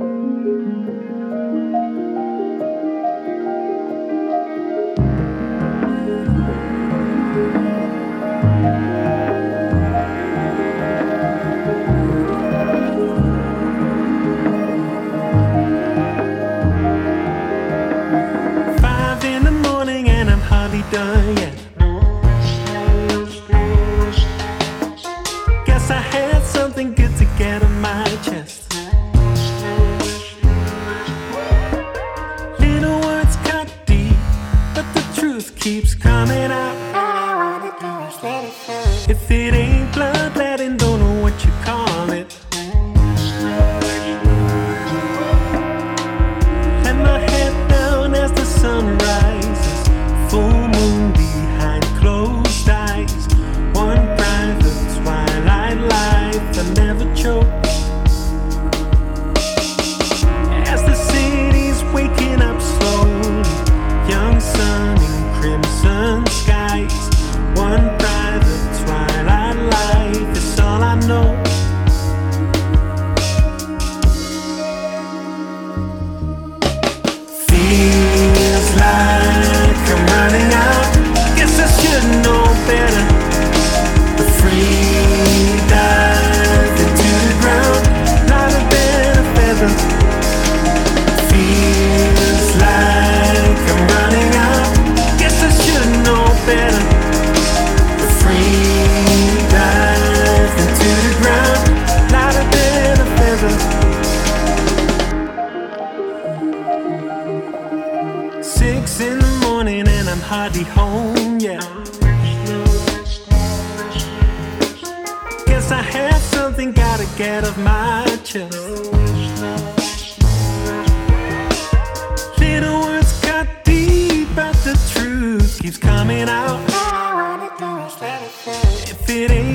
Done yet. Guess I had something good to get on my chest. Little words cut deep, but the truth keeps coming out. All I wanna do is let it go. If it ain't bloodletting, don't know what you call it. Let my head down as the sun rises. Full moon behind closed eyes. One private twilight life I never chose. As the city's waking up slowly, young sun in crimson skies. One private twilight life is all I know. Feels like I'm running out. Guess I should know better. The free dive into the ground, lighter than a feather. Feels like I'm running out. Guess I should know better. The free dive into the ground, lighter than a feather. 6 in the morning and I'm hardly home yet. Guess I have something gotta get off my chest. Little words cut deep, but the truth keeps coming out. All I wanna do is let it go. If it ain't